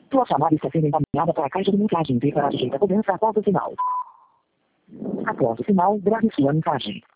Sua chamada está sendo encaminhada para a caixa de mensagem. Dê para a direita cobrança após o sinal. Após o sinal, grave sua mensagem.